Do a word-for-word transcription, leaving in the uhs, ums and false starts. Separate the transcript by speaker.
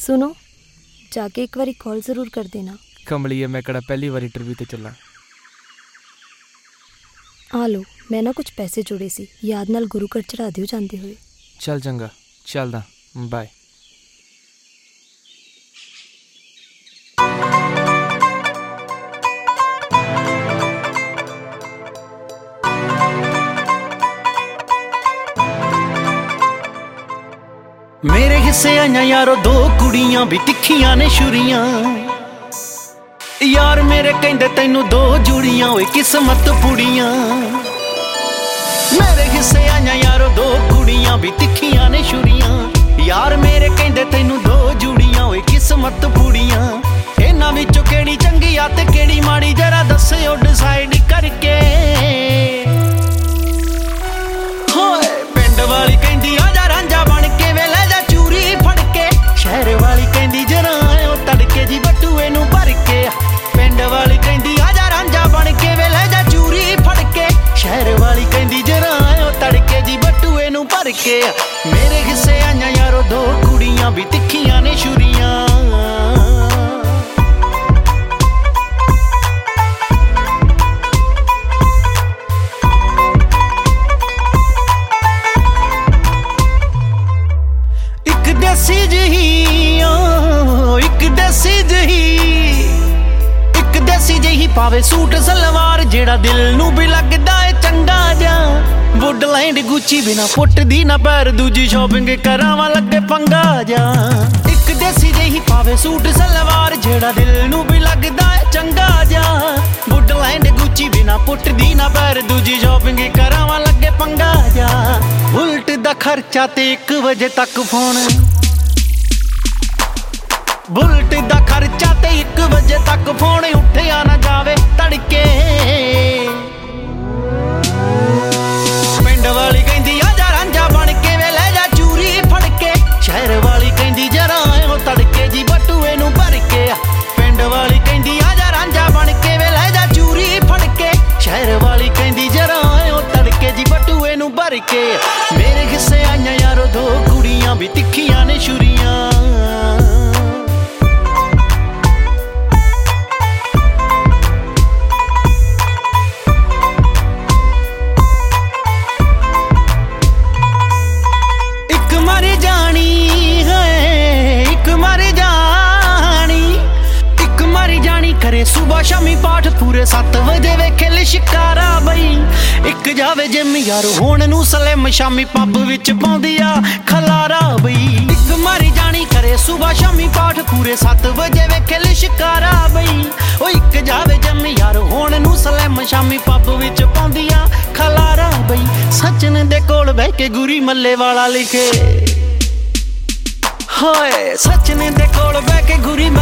Speaker 1: सुनो, जाके एक बारी कॉल जरूर कर देना।
Speaker 2: कमलीए, मैं कड़ा पहली बार इंटरव्यू ते चला।
Speaker 1: आ लो, मैं ना कुछ पैसे जुड़े सी, याद नाल गुरु घर चढ़ा दियो जांदे होए।
Speaker 2: चल चंगा, चलदा, बाय।
Speaker 3: मेरे हिस्से आइया यारो दो कुड़ियां भी तिखियां ने छुरियां। यार मेरे कहंदे तैनू दो जुड़ियां ओए किस्मत पुड़ियां। मेरे हिस्से आइया यारो दो कुड़ियां भी तिखियां ने छुरियां। यार मेरे कहंदे तैनू दो जुड़ियां ओए किस्मत पुड़ियां। इन्हां विचों केड़ी चंगी आ ते केड़ी माड़ी जरा दस्सिओ डिसाइड करके। होए पिंड वाली कहंदी आ जा रांझा बन के वे ले जा चूरी फड़ के। शहर वाली कहंदी जरा ओ तड़के जी बटूए नू भर के। पिंड वाली कहंदी आ जा रांझा बन के वे ले जा चूरी फड़ के। शहर वाली कहंदी जरा ओ तड़के जी बटूए नू भर के। मेरे हिस्से आइया यारो दो कुड़ियां भी तिखियां ने छुरियां। देसी जही एक देसी जही एक देसी जही पावे सूट सलवार जेड़ा दिल नू भी लगदा है चंगा जा। वुडलैंड गुची बिना फुट दी ना पैर दूजी शॉपिंग करावां लगे पंगा जा। एक देसी जही पावे सूट सलवार जेड़ा दिल नू भी लगदा है चंगा जा। वुडलैंड गुची बिना फुट दी ना पैर दूजी शॉपिंग करावां लगे पंगा जा। उल्ट दा खर्चा ते एक बजे तक फोन। बुलट दा खर्चा ते एक बजे तक फोन उठिया ना जावे तड़के। पिंड वाली कहंदी आ जा रांझा बन के वे ले जा चूरी फड़ के। शहर वाली कहंदी जरा ओ तड़के जी बटूए नू भर के। पिंड वाली कहंदी आ जा रांझा बन के वे ले जा चूरी फड़ के। शहर वाली कहंदी जरा ओ तड़के जी बटूए नू भर के। मेरे हिस्से आइया यारो दो कुड़ियां भी तिखियां ने छुरियां। सुबह शामी पाठ पूरे सत्त बजे वेखे लिशकारा बई। एक जावे जिम यार होण नू सलिम शामी पब विच पाउंदी आ खलारा बई। एक मारी जानी करे सुबह शामी पाठ पूरे सत्त बजे वेखे लिशकारा बई। ओ एक जावे जिम यार होण नू सलिम शामी पब विच पाउंदी आ खलारा बई। सचिन दे कोल बह के गुरी मल्ले वाला लिखे। होए सचिन दे कोल बह के गुरी